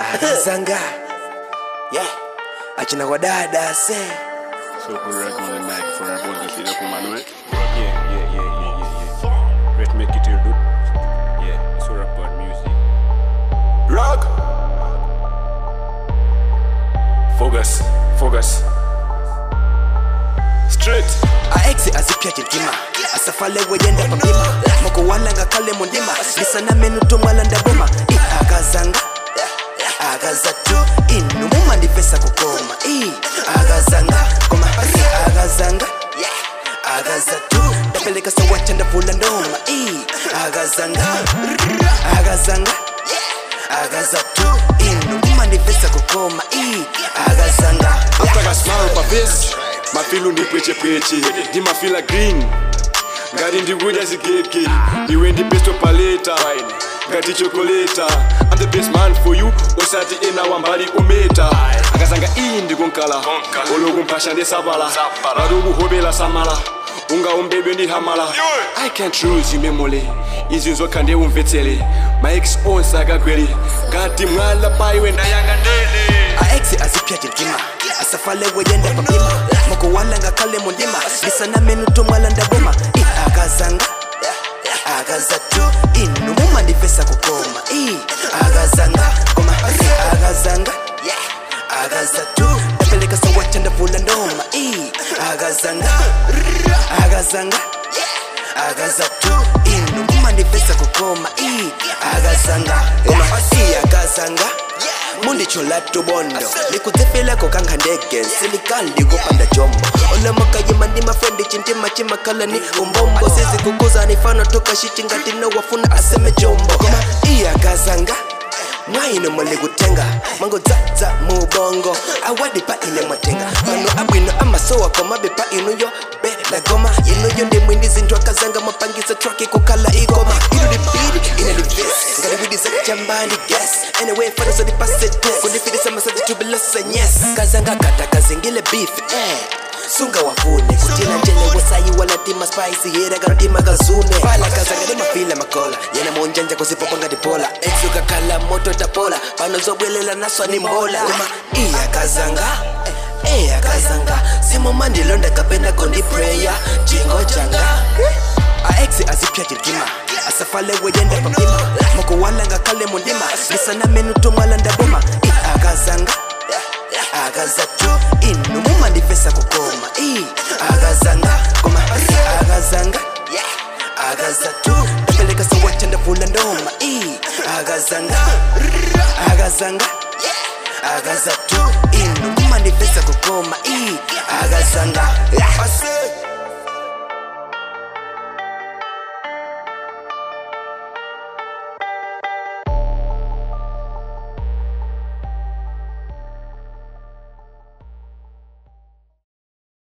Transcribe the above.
Zanga, yeah, achina wadada say. So we're on the mic for everyone that is coming, right? Yeah. Let's make it here, dude. Yeah, it's all about music. Rock. Focus. Straight. Aexe azipya jiltima asafale weyenda papima moko walanga kale mundima lisana menu tumwala ndaboma agazanga agazatu inu mumandifesa kukoma agazanga koma agazanga agazatu ndapeleka sawacha ndavula ndoma agazanga agazatu inu mumandifesa kukoma agazanga After I smile on my face, my feel on the preche. Di my feel like green. Got in the wood as a cake. You in the best of paleta. Got the chocolate. I'm the best man for you. Osati in our body ometa. Agazanga in the gonkala. Ologun passion de sabala. Arubu hobela samala. Unga umbebe ni hamala. I can't choose you memole. Izinzo kande umvetele. My ex own saga gweli. Got him wala pai when I yanga daily. Aexe azipya jiltima asafale weyenda papima moko walanga kale mundima lisana menu tumwala ndaboma agazanga agazatu inu mumandifesa kukoma agazanga koma agazatu ndapeleka sawacha ndavula ndoma agazatu inu mumandifesa kukoma agazanga koma agazanga Mundi cholato bondo Nikuzefela kokanga ndege Silikali kupanda jombo Ona maka yimandi mafrendi chintima chimakala ni umbombo Sisi kukuza nifano toka shichingati no wafuna aseme jombo Koma iya gazanga Mwaino mwale gutenga Mango zaza mubongo Awadi pa ile mwatenga Mano abwino ama soa koma bepa inu yo Be la goma Inu yo ndi mwindi zindwa kazanga Mapangisa traki kukala igoma Inu di beat ina di vis Ngari widi sa jambani guess Anyway fana so di passe test Kundi fidi sama sa di tubilasa yes Kazanga kata kazingile beef Sunga wafune Kutila jele wasayi wala tima spicy Hira gara tima gazune Pala kazanga di mafila makola Yena monjanja kusipopanga di pola Exuka kala moto tapola Pano zobwelela naswa ni mbola Kuma iya kazanga Simo mandi londa kapenda kondi prayer Jingo janga Aexe azipya jiltima asafale weyenda papima moko walanga kale mundima lisana menu tumwala ndaboma agazatu inu mumandifesa kukoma agazanga koma agazatu ndapeleka sawacha ndavula ndoma agazatu inu mumandifesa kukoma agazanga